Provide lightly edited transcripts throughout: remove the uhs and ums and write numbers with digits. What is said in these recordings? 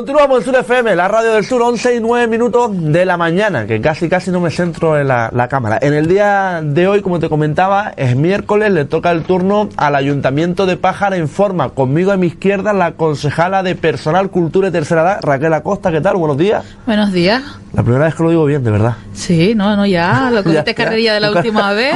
Continuamos en Sur FM, la radio del sur, 11:09 de la mañana, que casi no me centro en la cámara. En el día de hoy, como te comentaba, es miércoles, le toca el turno al Ayuntamiento de Pájara Informa. Conmigo a mi izquierda la concejala de Personal, Cultura y Tercera Edad, Raquel Acosta. ¿Qué tal? Buenos días. Buenos días. La primera vez que lo digo bien, de verdad. Sí, ya, lo que te carrería de la última vez.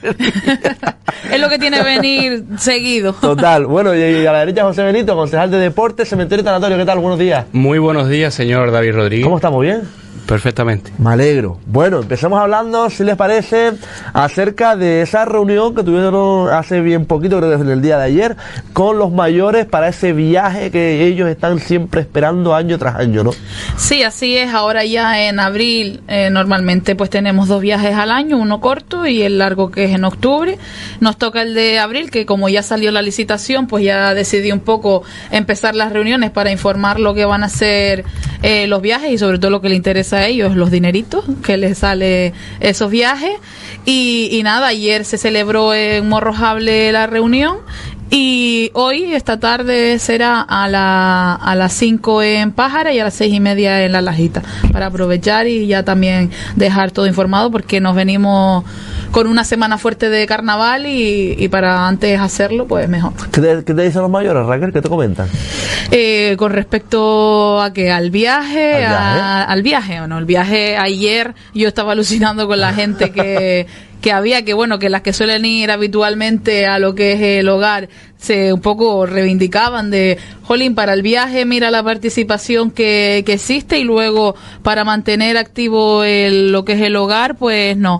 Es lo que tiene que venir seguido. Total. Bueno, y a la derecha José Benito, concejal de Deportes, Cementerio y Tanatorio. ¿Qué tal? Buenos días. Muy buenos días, señor David Rodríguez. ¿Cómo estamos? ¿Bien? Perfectamente. Me alegro. Bueno, empezamos hablando, si les parece, acerca de esa reunión que tuvieron hace bien poquito, creo que es el día de ayer, con los mayores para ese viaje que ellos están siempre esperando año tras año, ¿no? Sí, así es. Ahora ya en abril, normalmente pues tenemos 2 viajes al año, uno corto y el largo que es en octubre. Nos toca el de abril, que como ya salió la licitación, pues ya decidí un poco empezar las reuniones para informar lo que van a ser los viajes y sobre todo lo que les interesa a ellos, los dineritos que les sale esos viajes. Y nada, ayer se celebró en Morrojable la reunión y hoy, esta tarde, será a las 5 en Pájara y a las 6:30 en La Lajita, para aprovechar y ya también dejar todo informado, porque nos venimos con una semana fuerte de carnaval y para antes hacerlo, pues mejor. ¿Qué te dicen los mayores, Raquel? ¿Qué te comentan? Con respecto a que al viaje, al viaje o no, el viaje ayer yo estaba alucinando con la gente que había, que las que suelen ir habitualmente a lo que es el hogar se un poco reivindicaban de, jolín, para el viaje mira la participación que existe y luego para mantener activo lo que es el hogar, pues no.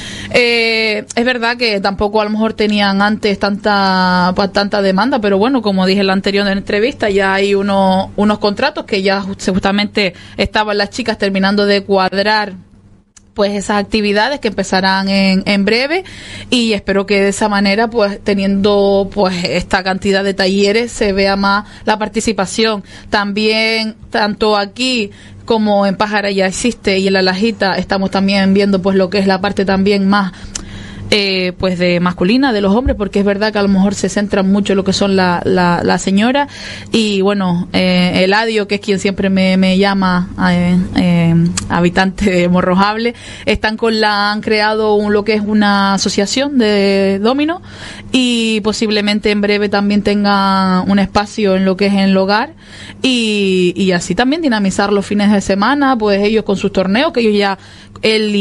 Es verdad que tampoco a lo mejor tenían antes tanta demanda, pero bueno, como dije en la anterior entrevista, ya hay unos contratos que ya justamente estaban las chicas terminando de cuadrar pues esas actividades que empezarán en breve, y espero que de esa manera, pues teniendo pues esta cantidad de talleres, se vea más la participación. También, tanto aquí como en Pájara ya existe, y en La Lajita estamos también viendo pues lo que es la parte también más pues de masculina de los hombres, porque es verdad que a lo mejor se centran mucho en lo que son la señora. Y bueno, Eladio, que es quien siempre me llama, habitante de Morrojable, han creado lo que es una asociación de dominó, y posiblemente en breve también tengan un espacio en lo que es en el hogar, y así también dinamizar los fines de semana, pues ellos con sus torneos, que ellos ya, él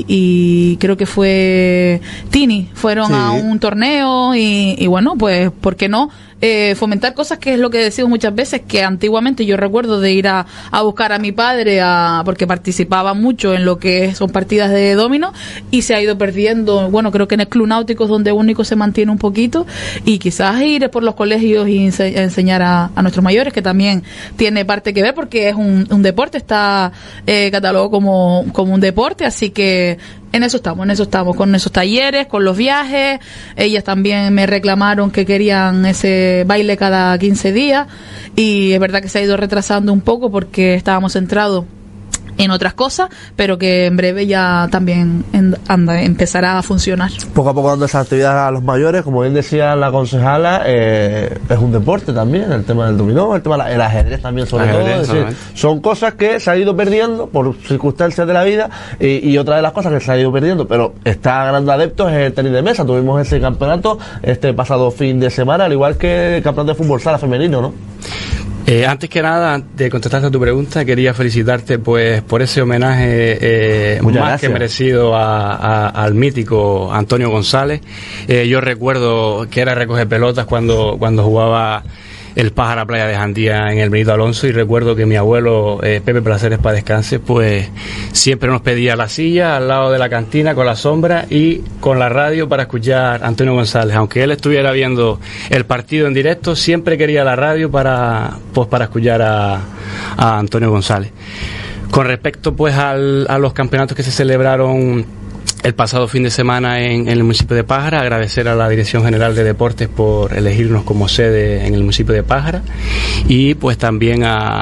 y creo que fue Tini, fueron a un torneo y bueno, pues ¿por qué no? Fomentar cosas, que es lo que decimos muchas veces, que antiguamente yo recuerdo de ir a buscar a mi padre porque participaba mucho en lo que son partidas de dominó, y se ha ido perdiendo. Bueno, creo que en el Club Náutico es donde único se mantiene un poquito, y quizás ir por los colegios y enseñar a nuestros mayores, que también tiene parte que ver, porque es un deporte, está catalogado como un deporte, así que en eso estamos, con esos talleres, con los viajes. Ellas también me reclamaron que querían ese baile cada 15 días, y es verdad que se ha ido retrasando un poco porque estábamos centrados en otras cosas, pero que en breve ya también empezará a funcionar. Poco a poco dando esa actividad a los mayores, como bien decía la concejala, es un deporte también, el tema del dominó, el tema del ajedrez también, sobre todo. Es decir, son cosas que se han ido perdiendo por circunstancias de la vida, y otra de las cosas que se ha ido perdiendo, pero está ganando adeptos, es el tenis de mesa. Tuvimos ese campeonato este pasado fin de semana, al igual que el campeonato de fútbol sala femenino, ¿no? Antes que nada, de contestarte a tu pregunta, quería felicitarte pues por ese homenaje más que merecido al mítico Antonio González. Yo recuerdo que era recoger pelotas cuando jugaba el Pájara Playa de Jandía en el Benito Alonso, y recuerdo que mi abuelo Pepe Placeres, para descanse, pues siempre nos pedía la silla al lado de la cantina con la sombra y con la radio para escuchar a Antonio González. Aunque él estuviera viendo el partido en directo, siempre quería la radio para escuchar a Antonio González. Con respecto pues a los campeonatos que se celebraron el pasado fin de semana en el municipio de Pájara, agradecer a la Dirección General de Deportes por elegirnos como sede en el municipio de Pájara, y pues también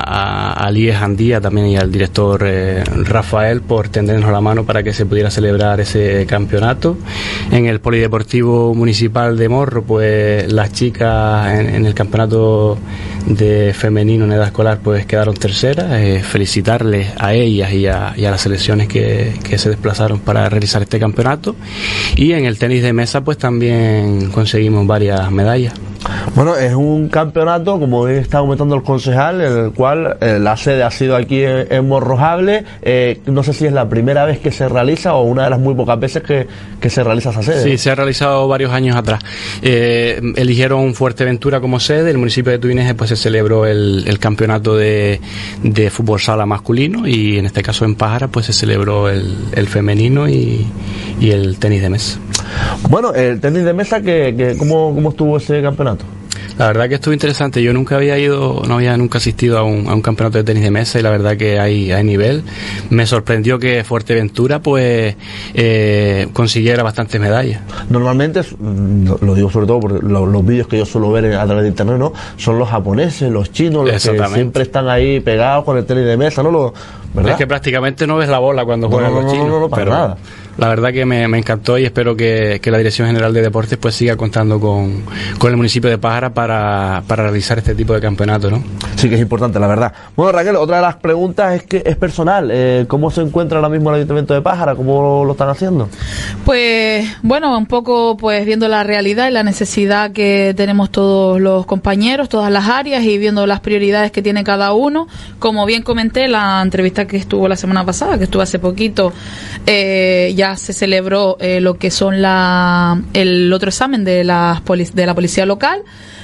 a IES Jandía también, y al director Rafael, por tendernos la mano para que se pudiera celebrar ese campeonato. En el Polideportivo Municipal de Morro, pues las chicas en el campeonato de femenino en edad escolar pues quedaron terceras. Felicitarles a ellas y a las selecciones que se desplazaron para realizar este campeonato. Y en el tenis de mesa pues también conseguimos varias medallas. Bueno, es un campeonato, como está comentando el concejal, en el cual la sede ha sido aquí en Morrojable. No sé si es la primera vez que se realiza o una de las muy pocas veces que se realiza esa sede. Sí, se ha realizado varios años atrás. Eligieron Fuerteventura como sede. El municipio de Tuineje pues se celebró el campeonato de fútbol sala masculino, y en este caso en Pájara pues se celebró el femenino y el tenis de mesa. Bueno, el tenis de mesa, ¿cómo estuvo ese campeonato? La verdad que estuvo interesante. Yo nunca había nunca asistido a un campeonato de tenis de mesa, y la verdad que hay nivel. Me sorprendió que Fuerteventura pues consiguiera bastantes medallas. Normalmente, lo digo sobre todo por los vídeos que yo suelo ver a través de internet, ¿no? Son los japoneses, los chinos, los que siempre están ahí pegados con el tenis de mesa, ¿no? ¿Verdad? Es que prácticamente no ves la bola cuando juegan los chinos. No, para nada. La verdad que me encantó, y espero que la Dirección General de Deportes pues siga contando con el municipio de Pájara para realizar este tipo de campeonato, ¿no? Sí, que es importante, la verdad. Bueno, Raquel, otra de las preguntas es personal. ¿Cómo se encuentra ahora mismo el Ayuntamiento de Pájara? ¿Cómo lo están haciendo? Pues, bueno, un poco pues viendo la realidad y la necesidad que tenemos todos los compañeros, todas las áreas, y viendo las prioridades que tiene cada uno. Como bien comenté, la entrevista que estuvo la semana pasada, que estuvo hace poquito, ya se celebró lo que son el otro examen de la policía local.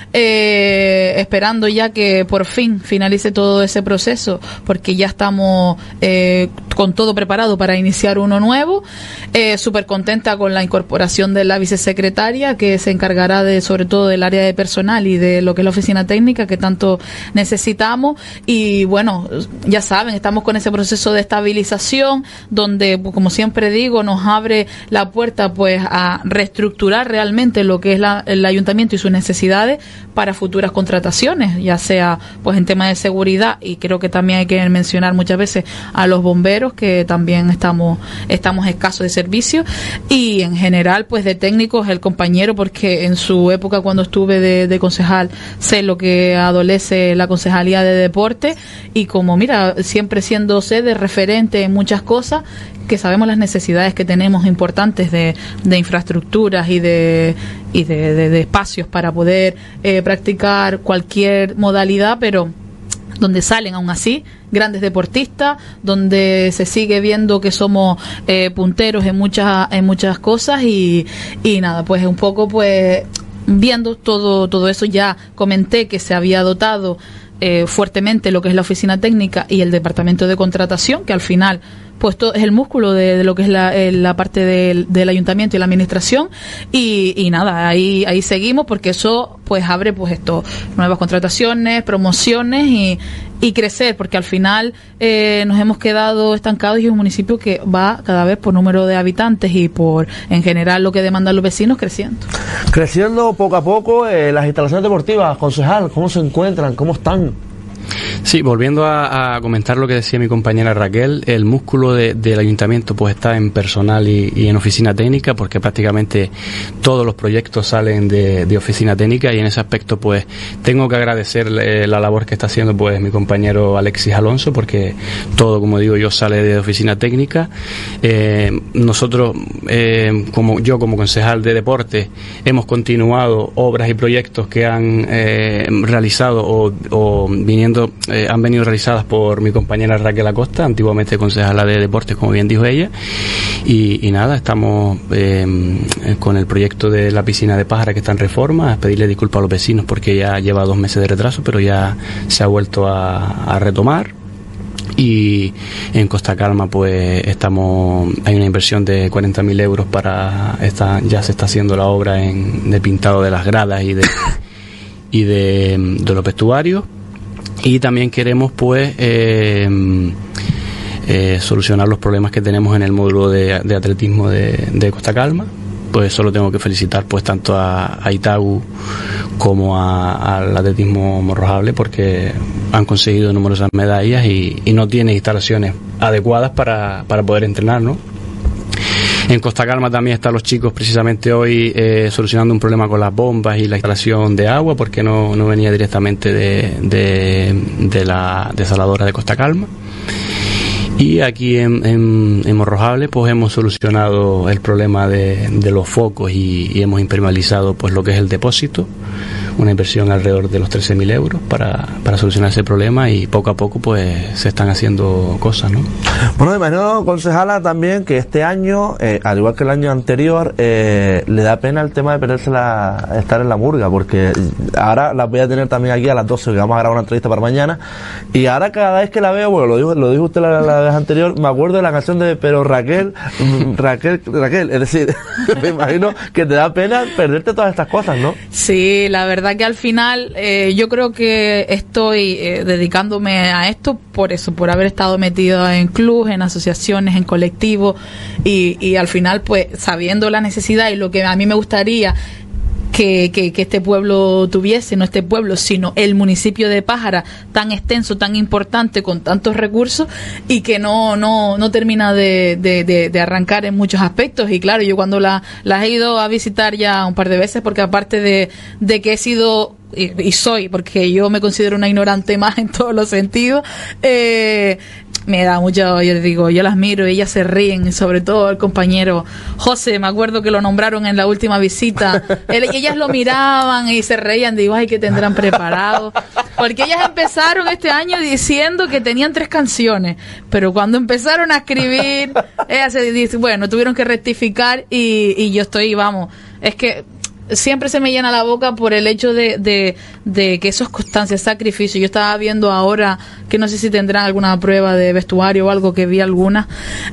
Esperando ya que por fin finalice todo ese proceso, porque ya estamos con todo preparado para iniciar uno nuevo. Súper contenta con la incorporación de la vicesecretaria, que se encargará sobre todo del área de personal y de lo que es la oficina técnica que tanto necesitamos. Y bueno, ya saben, estamos con ese proceso de estabilización donde, como siempre digo, nos abre la puerta pues a reestructurar realmente lo que es el ayuntamiento y sus necesidades para futuras contrataciones, ya sea pues en tema de seguridad, y creo que también hay que mencionar muchas veces a los bomberos, que también estamos escasos de servicio, y en general pues de técnicos el compañero, porque en su época cuando estuve de concejal sé lo que adolece la concejalía de deporte, y como mira, siempre siendo sede referente en muchas cosas, que sabemos las necesidades que tenemos importantes de infraestructuras y de espacios para poder practicar cualquier modalidad, pero donde salen aún así grandes deportistas, donde se sigue viendo que somos punteros en muchas cosas, y nada, pues un poco pues viendo todo eso. Ya comenté que se había dotado fuertemente lo que es la oficina técnica y el departamento de contratación, que al final pues todo es el músculo de lo que es la parte del ayuntamiento y la administración, y nada, ahí seguimos, porque eso pues abre pues nuevas contrataciones, promociones y crecer, porque al final nos hemos quedado estancados, y es un municipio que va cada vez por número de habitantes y por en general lo que demandan los vecinos creciendo poco a poco. Las instalaciones deportivas, concejal, ¿cómo se encuentran? ¿Cómo están? Sí, volviendo a comentar lo que decía mi compañera Raquel, el músculo del ayuntamiento pues está en personal y en oficina técnica, porque prácticamente todos los proyectos salen de oficina técnica, y en ese aspecto pues tengo que agradecer la labor que está haciendo pues mi compañero Alexis Alonso, porque todo, como digo yo, sale de oficina técnica. Nosotros, como concejal de deporte, hemos continuado obras y proyectos que han realizado o han venido realizadas por mi compañera Raquel Acosta, antiguamente concejala de deportes, como bien dijo ella, y nada, estamos con el proyecto de la piscina de Pájara, que está en reforma. Pedirle disculpas a los vecinos porque ya lleva 2 meses de retraso, pero ya se ha vuelto a retomar. Y en Costa Calma pues hay una inversión de 40.000 euros ya se está haciendo la obra de pintado de las gradas y de los vestuarios. Y también queremos pues solucionar los problemas que tenemos en el módulo de atletismo de Costa Calma. Pues solo tengo que felicitar pues tanto a Itaú como al atletismo Morrojable, porque han conseguido numerosas medallas y no tiene instalaciones adecuadas para poder entrenar, ¿no? En Costa Calma también están los chicos precisamente hoy solucionando un problema con las bombas y la instalación de agua, porque no venía directamente de la desaladora de Costa Calma. Y aquí en Morrojable pues hemos solucionado el problema de los focos y hemos impermeabilizado pues lo que es el depósito, una inversión alrededor de los 13.000 euros para solucionar ese problema, y poco a poco pues se están haciendo cosas, ¿no? Bueno, me imagino, concejala, también que este año, al igual que el año anterior, le da pena el tema de perderse estar en la murga, porque ahora la voy a tener también aquí a las 12, que vamos a grabar una entrevista para mañana, y ahora cada vez que la veo, bueno, lo dijo usted la vez anterior, me acuerdo de la canción de Pero Raquel, es decir, me imagino que te da pena perderte todas estas cosas, ¿no? Sí, la verdad que al final yo creo que estoy dedicándome a esto por eso, por haber estado metida en clubes, en asociaciones, en colectivos, y al final pues sabiendo la necesidad y lo que a mí me gustaría que este pueblo tuviese, no este pueblo, sino el municipio de Pájara, tan extenso, tan importante, con tantos recursos, y que no termina de arrancar en muchos aspectos. Y claro, yo cuando las he ido a visitar ya un par de veces, porque aparte de que he sido y soy, porque yo me considero una ignorante más en todos los sentidos, me da mucho, yo digo, yo las miro y ellas se ríen, sobre todo el compañero José, me acuerdo que lo nombraron en la última visita, ellas lo miraban y se reían, digo, ay, que tendrán preparado, porque ellas empezaron este año diciendo que tenían 3 canciones, pero cuando empezaron a escribir, ellas se dicen, bueno, tuvieron que rectificar, y yo estoy, vamos, es que siempre se me llena la boca por el hecho de que eso es constancia, es sacrificio. Yo estaba viendo ahora, que no sé si tendrán alguna prueba de vestuario o algo, que vi alguna,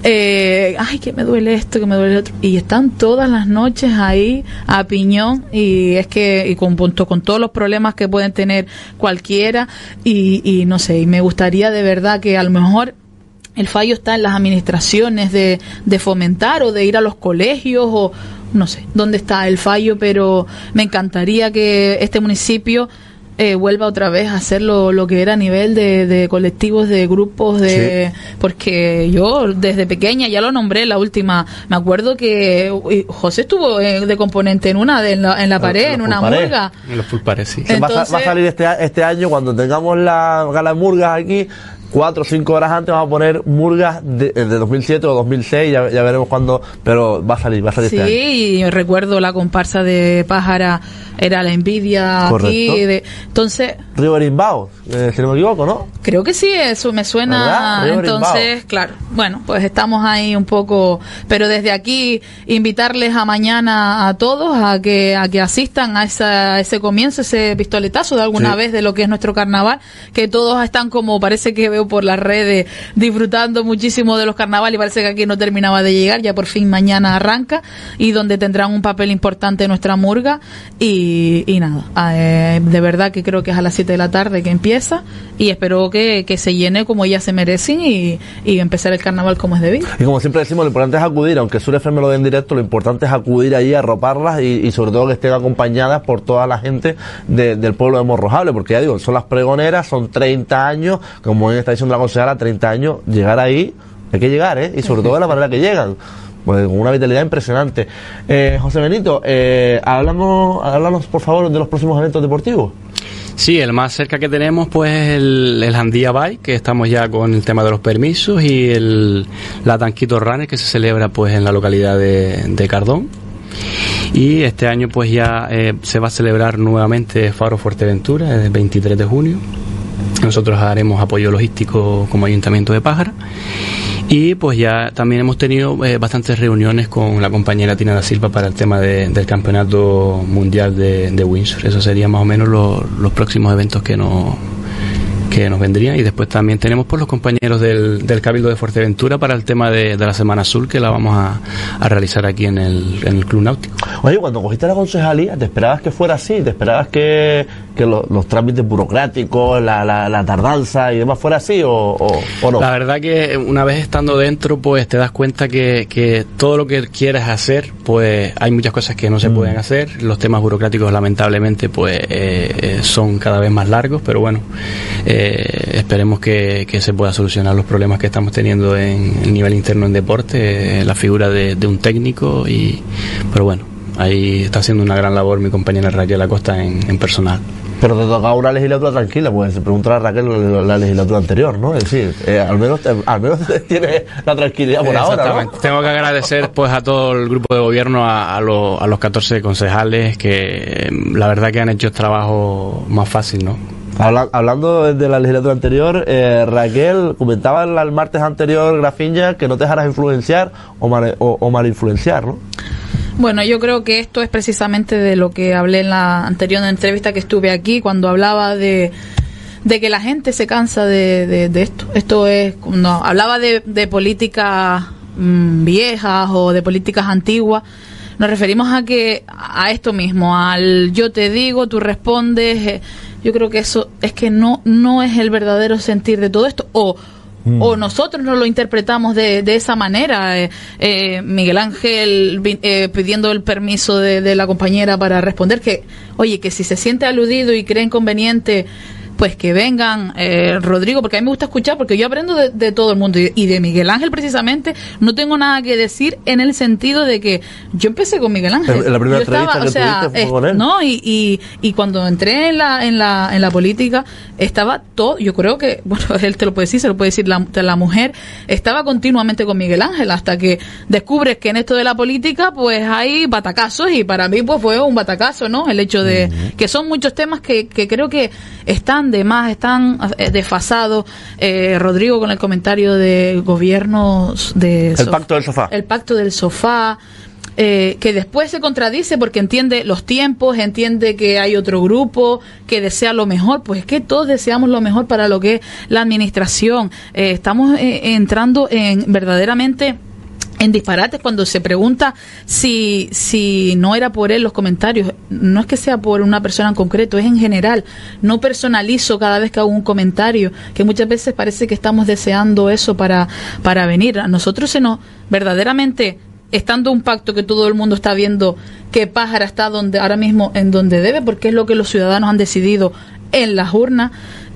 ay, que me duele esto, que me duele otro, y están todas las noches ahí a piñón, y es que, y con todos los problemas que pueden tener cualquiera, y no sé, y me gustaría de verdad que a lo mejor el fallo está en las administraciones de fomentar, o de ir a los colegios, o no sé dónde está el fallo, pero me encantaría que este municipio vuelva otra vez a hacer lo que era a nivel de colectivos, de grupos, sí. Porque yo desde pequeña, ya lo nombré la última, me acuerdo que José estuvo de componente en la pared, en una murga. En los full pared, sí. Entonces, va a salir este año, cuando tengamos la gala de murgas aquí, 4 o 5 horas antes vamos a poner murgas de 2007 o 2006, ya veremos cuándo, pero va a salir este año. Sí, yo recuerdo la comparsa de Pájara, era La Envidia. Correcto. Aquí, entonces... Río Berimbau, si no me equivoco, ¿no? Creo que sí, eso me suena. Entonces, claro, bueno, pues estamos ahí un poco, pero desde aquí invitarles a mañana a todos a que asistan a ese comienzo, ese pistoletazo de alguna vez de lo que es nuestro carnaval, que todos están, como parece que veo por las redes, disfrutando muchísimo de los carnavales, y parece que aquí no terminaba de llegar, ya por fin mañana arranca, y donde tendrán un papel importante nuestra murga, y nada, de verdad que creo que es a las 7 de la tarde que empieza, y espero que se llene como ellas se merecen, y empezar el carnaval como es debido. Y como siempre decimos, lo importante es acudir, aunque Sur FM lo den en directo, lo importante es acudir allí a arroparlas, y sobre todo que estén acompañadas por toda la gente del pueblo de Morrojable, porque ya digo, son las pregoneras, son 30 años, como bien está diciendo la concejala, 30 años, llegar ahí, hay que llegar, y sobre todo de la manera que llegan, pues con una vitalidad impresionante. José Benito, háblanos por favor de los próximos eventos deportivos. Sí, el más cerca que tenemos pues es el Jandía Bike, que estamos ya con el tema de los permisos, y la Tanquito Runner, que se celebra pues en la localidad de Cardón. Y este año pues ya se va a celebrar nuevamente Faro Fuerteventura, el 23 de junio. Nosotros haremos apoyo logístico como Ayuntamiento de Pájara, y pues ya también hemos tenido bastantes reuniones con la compañera Tina da Silva para el tema del Campeonato Mundial de Windsor. Eso serían más o menos los próximos eventos que nos vendrían, y después también tenemos pues los compañeros del Cabildo de Fuerteventura para el tema de la Semana Azul, que la vamos a realizar aquí en el Club Náutico. Oye, cuando cogiste la concejalía, ¿te esperabas que fuera así? ¿Te esperabas que que los trámites burocráticos, la tardanza y demás fuera así o no? La verdad que una vez estando dentro, pues te das cuenta que todo lo que quieres hacer, pues hay muchas cosas que no se pueden hacer. Los temas burocráticos, lamentablemente, pues son cada vez más largos, pero bueno, esperemos que se pueda solucionar los problemas que estamos teniendo en el nivel interno en deporte, la figura de un técnico, pero bueno, ahí está haciendo una gran labor mi compañera Raquel Acosta en personal. Pero te tocaba una legislatura tranquila, pues se pregunta a Raquel la legislatura anterior, ¿no? Es decir, al menos tiene la tranquilidad por ahora, ¿no? Tengo que agradecer pues a todo el grupo de gobierno, a los 14 concejales, que la verdad que han hecho el trabajo más fácil, ¿no? Hablando de la legislatura anterior, Raquel, comentaba el martes anterior, Grafiña, que no te dejaras influenciar o mal influenciar, ¿no? Bueno, yo creo que esto es precisamente de lo que hablé en la anterior entrevista que estuve aquí, cuando hablaba de que la gente se cansa de esto. Esto es, no, hablaba de políticas viejas o de políticas antiguas. Nos referimos a esto mismo, al yo te digo, tú respondes. Yo creo que eso es que no es el verdadero sentir de todo esto, o nosotros no lo interpretamos de esa manera. Miguel Ángel pidiendo el permiso de la compañera para responder, que si se siente aludido y cree inconveniente, pues que vengan, Rodrigo, porque a mí me gusta escuchar, porque yo aprendo de todo el mundo, y de Miguel Ángel precisamente no tengo nada que decir, en el sentido de que yo empecé con Miguel Ángel. En la primera entrevista que tuviste fue con él. No, y cuando entré en la política, estaba todo, yo creo que, bueno, él te lo puede decir, se lo puede decir la mujer, estaba continuamente con Miguel Ángel, hasta que descubres que en esto de la política, pues hay batacazos, y para mí pues fue un batacazo, ¿no? El hecho de que son muchos temas que creo que están desfasados. Rodrigo con el comentario de gobiernos de el pacto del sofá. El pacto del sofá, que después se contradice porque entiende los tiempos, entiende que hay otro grupo que desea lo mejor. Pues es que todos deseamos lo mejor para lo que es la administración. Estamos entrando en verdaderamente en disparates cuando se pregunta si no era por él los comentarios. No es que sea por una persona en concreto, es en general. No personalizo cada vez que hago un comentario, que muchas veces parece que estamos deseando eso para venir. A nosotros verdaderamente, estando un pacto que todo el mundo está viendo que Pájara está ahora mismo en donde debe, porque es lo que los ciudadanos han decidido en las urnas,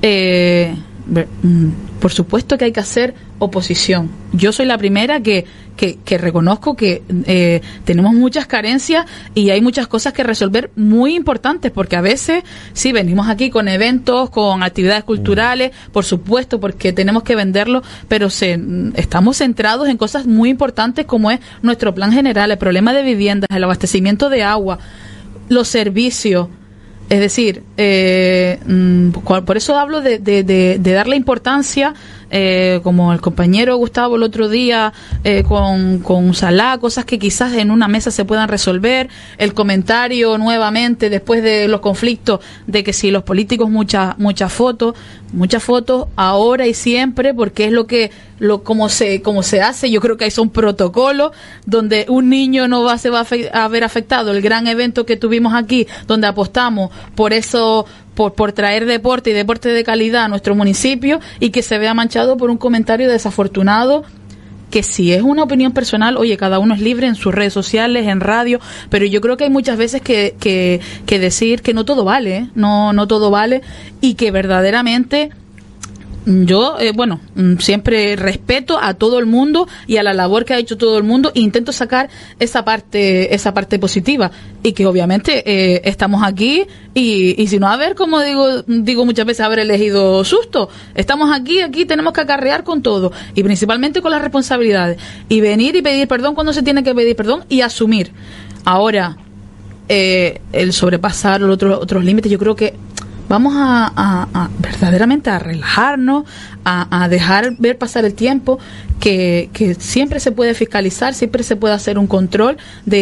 por supuesto que hay que hacer oposición. Yo soy la primera que reconozco que tenemos muchas carencias y hay muchas cosas que resolver muy importantes, porque a veces sí venimos aquí con eventos, con actividades culturales, por supuesto, porque tenemos que venderlo, pero estamos centrados en cosas muy importantes como es nuestro plan general, el problema de viviendas, el abastecimiento de agua, los servicios. Es decir, por eso hablo de darle importancia, como el compañero Gustavo el otro día, con Salah, cosas que quizás en una mesa se puedan resolver, el comentario nuevamente después de los conflictos de que si los políticos muchas fotos ahora y siempre, porque es como se hace. Yo creo que hay son protocolos donde un niño no se va a ver afectado. El gran evento que tuvimos aquí, donde apostamos por eso, por traer deporte y deporte de calidad a nuestro municipio, y que se vea manchado por un comentario desafortunado, que si es una opinión personal, cada uno es libre en sus redes sociales, en radio, pero yo creo que hay muchas veces que decir que no todo vale, no todo vale, y que verdaderamente yo, siempre respeto a todo el mundo y a la labor que ha hecho todo el mundo, e intento sacar esa parte positiva, y que obviamente estamos aquí y si no, como digo muchas veces, haber elegido susto. Estamos aquí tenemos que acarrear con todo, y principalmente con las responsabilidades, y venir y pedir perdón cuando se tiene que pedir perdón y asumir. Ahora, el sobrepasar los otros límites, yo creo que vamos a verdaderamente a relajarnos, a dejar ver pasar el tiempo, que siempre se puede fiscalizar, siempre se puede hacer un control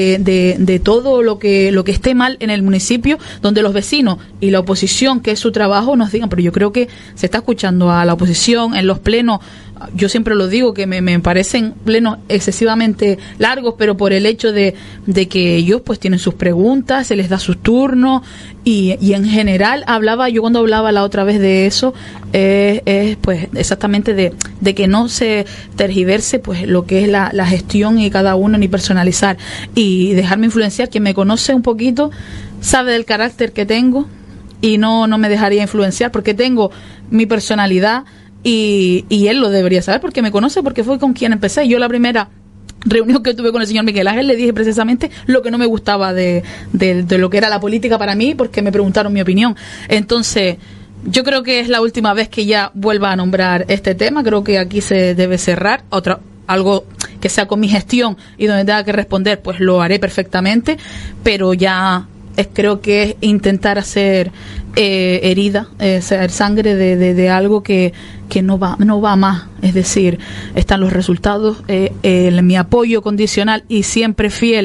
de todo lo que esté mal en el municipio, donde los vecinos y la oposición, que es su trabajo, nos digan. Pero yo creo que se está escuchando a la oposición en los plenos. Yo siempre lo digo, que me parecen plenos excesivamente largos, pero por el hecho de que ellos pues tienen sus preguntas, se les da sus turnos, y en general yo cuando hablaba la otra vez de eso, pues exactamente de que no se tergiverse pues lo que es la gestión y cada uno, ni personalizar, y dejarme influenciar. Quien me conoce un poquito sabe del carácter que tengo, y no me dejaría influenciar, porque tengo mi personalidad. Y él lo debería saber, porque me conoce, porque fue con quien empecé. Yo la primera reunión que tuve con el señor Miguel Ángel le dije precisamente lo que no me gustaba de lo que era la política para mí, porque me preguntaron mi opinión. Entonces, yo creo que es la última vez que ya vuelva a nombrar este tema. Creo que aquí se debe cerrar. Algo que sea con mi gestión y donde tenga que responder, pues lo haré perfectamente, pero ya creo que es intentar hacer herida, hacer sangre de algo que no va más. Es decir, están los resultados, mi apoyo condicional y siempre fiel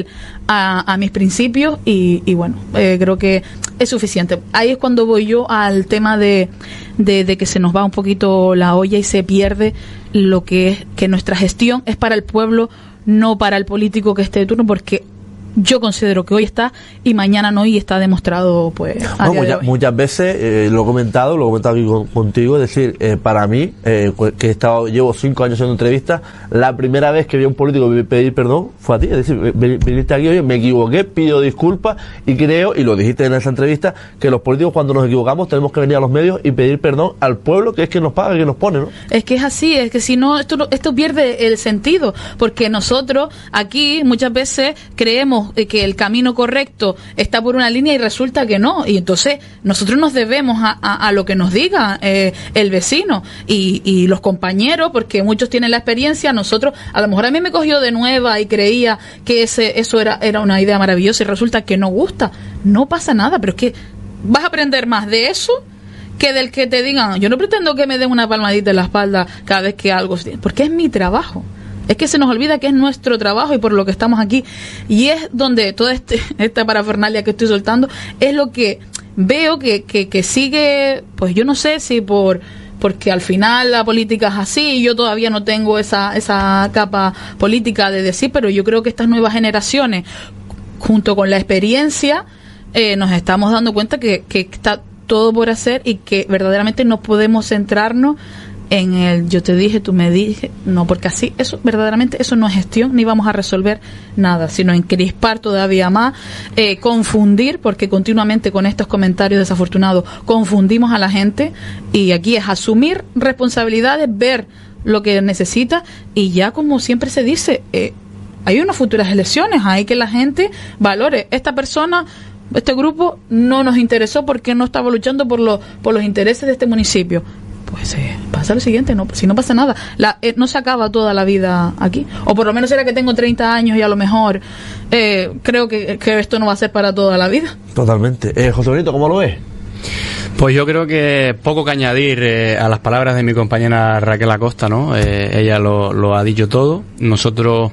a mis principios, y bueno, creo que es suficiente. Ahí es cuando voy yo al tema de que se nos va un poquito la olla y se pierde lo que es que nuestra gestión es para el pueblo, no para el político que esté de turno, porque yo considero que hoy está y mañana no, y está demostrado pues muchas veces lo he comentado aquí contigo, es decir, para mí, que llevo 5 años haciendo entrevistas, la primera vez que vi a un político pedir perdón fue a ti. Es decir, viniste aquí hoy, me equivoqué, pido disculpas, y creo, y lo dijiste en esa entrevista, que los políticos, cuando nos equivocamos, tenemos que venir a los medios y pedir perdón al pueblo, que es quien nos paga, que nos pone, ¿no? Es que es así, es que si no, esto pierde el sentido, porque nosotros aquí muchas veces creemos que el camino correcto está por una línea y resulta que no, y entonces nosotros nos debemos a lo que nos diga el vecino y los compañeros, porque muchos tienen la experiencia. Nosotros, a lo mejor a mí me cogió de nueva y creía que eso era una idea maravillosa, y resulta que no gusta. No pasa nada, pero es que vas a aprender más de eso que del que te digan. Yo no pretendo que me den una palmadita en la espalda cada vez que algo, porque es mi trabajo. Es que se nos olvida que es nuestro trabajo y por lo que estamos aquí. Y es donde toda esta parafernalia que estoy soltando es lo que veo que sigue, pues yo no sé si porque al final la política es así, y yo todavía no tengo esa capa política de decir, pero yo creo que estas nuevas generaciones, junto con la experiencia, nos estamos dando cuenta que está todo por hacer, y que verdaderamente no podemos centrarnos en el yo te dije, tú me dije, no, porque así, verdaderamente eso no es gestión, ni vamos a resolver nada, sino encrispar todavía más, confundir, porque continuamente con estos comentarios desafortunados confundimos a la gente, y aquí es asumir responsabilidades, ver lo que necesita, y ya, como siempre se dice, hay unas futuras elecciones, hay que la gente valore, esta persona, este grupo no nos interesó porque no estaba luchando por los intereses de este municipio. Pues pasa lo siguiente, si no pasa nada, no se acaba toda la vida aquí, o por lo menos era que tengo 30 años y a lo mejor creo que esto no va a ser para toda la vida. Totalmente. José Benito, ¿cómo lo ves? Pues yo creo que poco que añadir a las palabras de mi compañera Raquel Acosta, ¿no? Ella lo ha dicho todo. Nosotros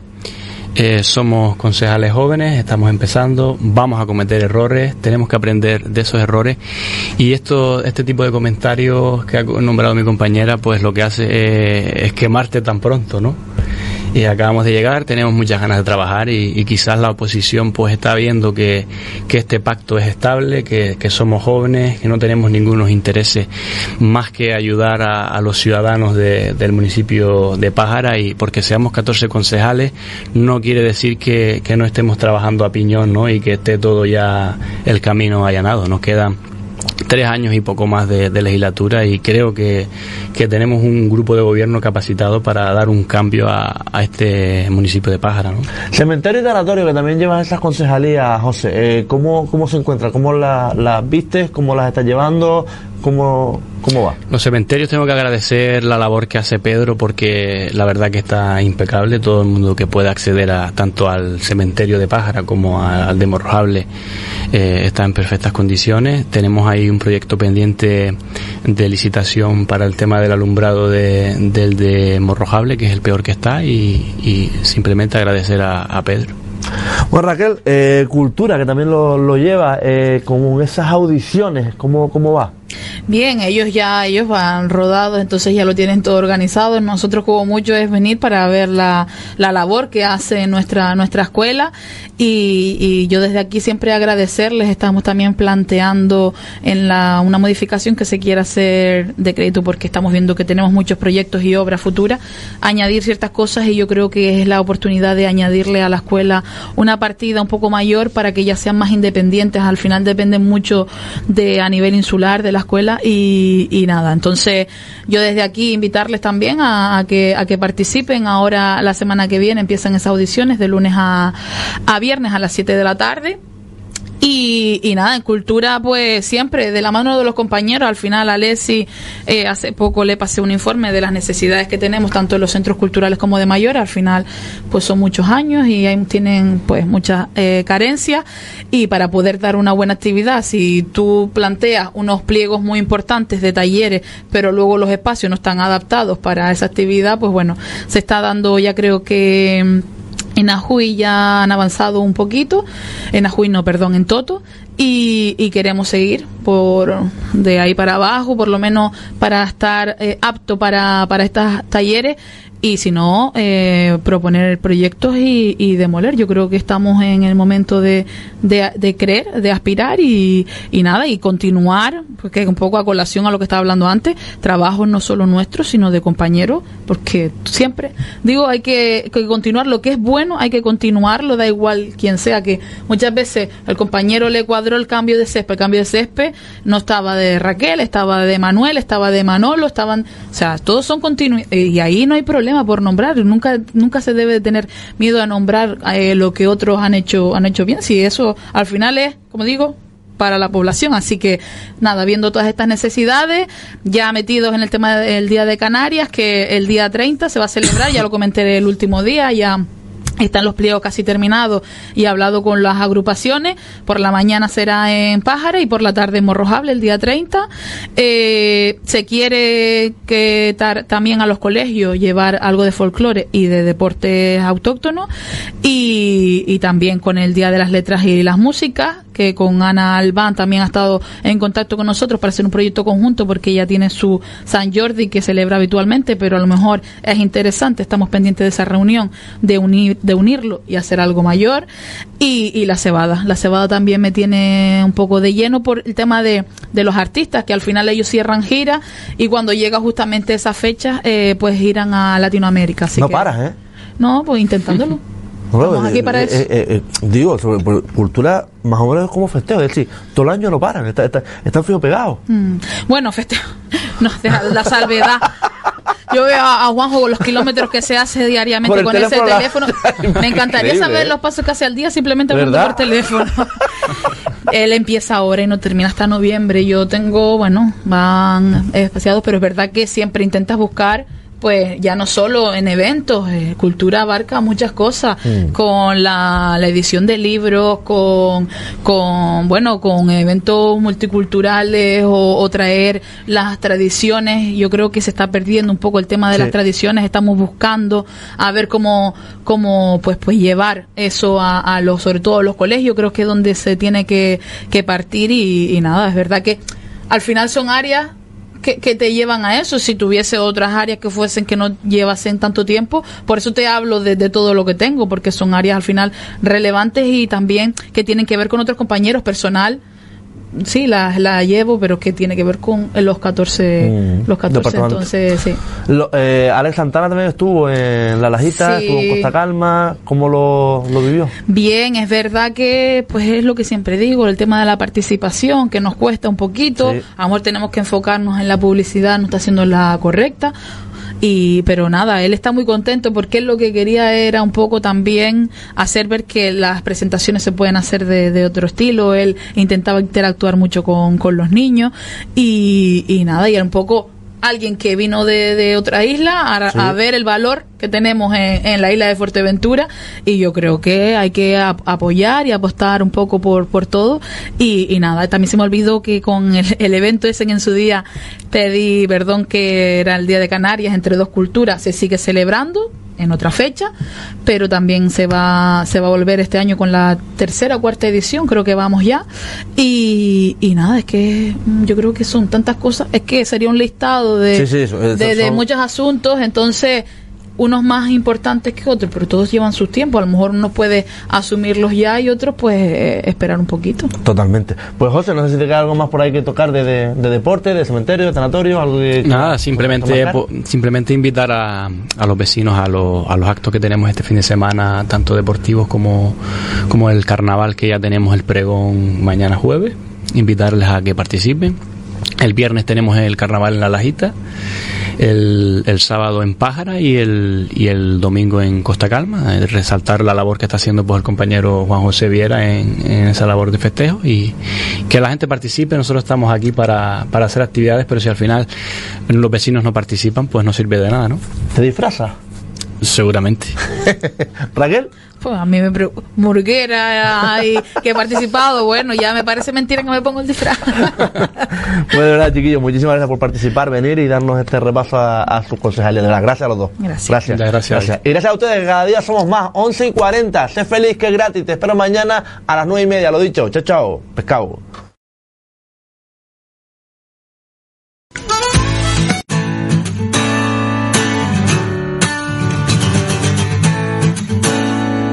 somos concejales jóvenes, estamos empezando, vamos a cometer errores, tenemos que aprender de esos errores, y este tipo de comentarios que ha nombrado mi compañera, pues lo que hace es quemarte tan pronto, ¿no? Y acabamos de llegar, tenemos muchas ganas de trabajar, y quizás la oposición pues está viendo que este pacto es estable, que somos jóvenes, que no tenemos ningunos intereses más que ayudar a los ciudadanos del municipio de Pájara, y porque seamos 14 concejales no quiere decir que no estemos trabajando a piñón, ¿no? Y que esté todo ya el camino allanado. Nos quedan 3 años y poco más de legislatura, y creo que tenemos un grupo de gobierno capacitado para dar un cambio a este municipio de Pájara, ¿no? Cementerio y tanatorio, que también llevas esas concejalías, José, ¿cómo se encuentra? ¿Cómo las vistes? ¿Cómo las estás llevando? ¿Cómo va? Los cementerios tengo que agradecer la labor que hace Pedro, porque la verdad que está impecable. Todo el mundo que pueda acceder tanto al cementerio de Pájara como al de Morrojable está en perfectas condiciones. Tenemos ahí un proyecto pendiente de licitación para el tema del alumbrado del de Morrojable, que es el peor que está, y simplemente agradecer a Pedro. Bueno, Raquel, Cultura, que también lo lleva, con esas audiciones, ¿cómo va? Bien, ellos van rodados, entonces ya lo tienen todo organizado. Nosotros como mucho es venir para ver la labor que hace nuestra escuela, y yo desde aquí siempre agradecerles. Estamos también planteando una modificación que se quiera hacer de crédito, porque estamos viendo que tenemos muchos proyectos y obras futuras, añadir ciertas cosas, y yo creo que es la oportunidad de añadirle a la escuela una partida un poco mayor para que ya sean más independientes. Al final dependen mucho a nivel insular de la escuela, y nada, entonces yo desde aquí invitarles también a que participen. Ahora la semana que viene empiezan esas audiciones de lunes a viernes a las 7 de la tarde. Y nada, en Cultura pues siempre de la mano de los compañeros. Al final a Alessi hace poco le pasé un informe de las necesidades que tenemos tanto en los centros culturales como de mayores. Al final pues son muchos años y ahí tienen pues muchas carencias, y para poder dar una buena actividad, si tú planteas unos pliegos muy importantes de talleres pero luego los espacios no están adaptados para esa actividad, pues bueno, se está dando, ya creo que en Ajuy ya han avanzado un poquito, en Toto, y queremos seguir de ahí para abajo, por lo menos para estar apto para estos talleres, y si no, proponer proyectos y demoler. Yo creo que estamos en el momento de creer, de aspirar y nada, y continuar, porque un poco a colación a lo que estaba hablando antes, trabajos no solo nuestros, sino de compañeros, porque siempre digo, hay que continuar lo que es bueno, hay que continuarlo, da igual quien sea, que muchas veces el compañero le cuadró el cambio de césped no estaba de Raquel, estaba de Manuel, estaba de Manolo, todos son continuos, y ahí no hay problema por nombrar. Nunca se debe tener miedo a nombrar lo que otros han hecho bien, si eso al final es, como digo, para la población. Así que nada, viendo todas estas necesidades, ya metidos en el tema del Día de Canarias, que el día 30 se va a celebrar, ya lo comenté el último día, ya están los pliegos casi terminados y he hablado con las agrupaciones. Por la mañana será en Pájara y por la tarde en Morrojable el día 30. Se quiere que también a los colegios llevar algo de folclore y de deportes autóctonos, y también con el Día de las Letras y las Músicas, que con Ana Albán también ha estado en contacto con nosotros para hacer un proyecto conjunto, porque ella tiene su San Jordi que celebra habitualmente, pero a lo mejor es interesante, estamos pendientes de esa reunión, de unirlo y hacer algo mayor. Y la cebada también me tiene un poco de lleno por el tema de los artistas, que al final ellos cierran gira, y cuando llega justamente esa fecha pues irán a Latinoamérica. Así no que, paras, no, pues intentándolo. Estamos aquí para eso. Digo, sobre Cultura más o menos es como festejo, es decir, todo el año no paran, están frío pegados. Bueno, festejo, no, la salvedad. Yo veo a Juanjo con los kilómetros que se hace diariamente con ese teléfono. Me encantaría saber los pasos que hace al día simplemente hablando por teléfono. Él empieza ahora y no termina hasta noviembre. Yo tengo, van espaciados, pero es verdad que siempre intentas buscar, pues ya no solo en eventos, Cultura abarca muchas cosas, con la edición de libros, con eventos multiculturales, o traer las tradiciones. Yo creo que se está perdiendo un poco el tema de las tradiciones. Estamos buscando a ver cómo pues llevar eso a los, sobre todo a los colegios. Creo que es donde se tiene que partir, y nada, es verdad que al final son áreas que te llevan a eso. Si tuviese otras áreas que fuesen que no llevasen tanto tiempo, por eso te hablo de todo lo que tengo, porque son áreas al final relevantes y también que tienen que ver con otros compañeros, personal. Sí, la llevo, pero que tiene que ver con los 14 entonces sí. Alex Santana también estuvo en La Lajita, estuvo en Costa Calma. ¿Cómo lo vivió? Bien, es verdad que pues es lo que siempre digo, el tema de la participación, que nos cuesta un poquito. A lo mejor tenemos que enfocarnos en la publicidad, no está siendo la correcta. pero nada, él está muy contento porque él lo que quería era un poco también hacer ver que las presentaciones se pueden hacer de otro estilo. Él intentaba interactuar mucho con los niños y nada, y era un poco alguien que vino de otra isla a ver el valor que tenemos en la isla de Fuerteventura, y yo creo que hay que apoyar y apostar un poco por todo, y nada, también se me olvidó que con el evento ese en su día pedí perdón, que era el Día de Canarias entre dos culturas, se sigue celebrando en otra fecha, pero también se va a volver este año con la tercera o cuarta edición, creo que vamos ya, y nada, es que yo creo que son tantas cosas, es que sería un listado de muchos asuntos, entonces unos más importantes que otros, pero todos llevan sus tiempos, a lo mejor uno puede asumirlos ya y otros pues esperar un poquito. Totalmente. Pues José, no sé si te queda algo más por ahí que tocar de deporte, de cementerio, de tanatorio, algo de... Nada, simplemente invitar a los vecinos a los actos que tenemos este fin de semana, tanto deportivos como el carnaval, que ya tenemos el pregón mañana jueves, invitarles a que participen. El viernes tenemos el carnaval en La Lajita, el sábado en Pájara y el domingo en Costa Calma. Resaltar la labor que está haciendo pues el compañero Juan José Viera en esa labor de festejo, y que la gente participe. Nosotros estamos aquí para hacer actividades, pero si al final los vecinos no participan, pues no sirve de nada, ¿no? ¿Te disfrazas? Seguramente. ¿Raquel? Pues a mí me preocupa, murguera que he participado, bueno, ya me parece mentira que me pongo el disfraz. Pues de verdad, chiquillos, muchísimas gracias por participar, venir y darnos este repaso a sus concejalías. De verdad, gracias a los dos. Gracias. Gracias. Y gracias a ustedes, que cada día somos más. 11:40, sé feliz, que es gratis. Te espero mañana a las 9:30, lo dicho. Chao, chao. Pescado.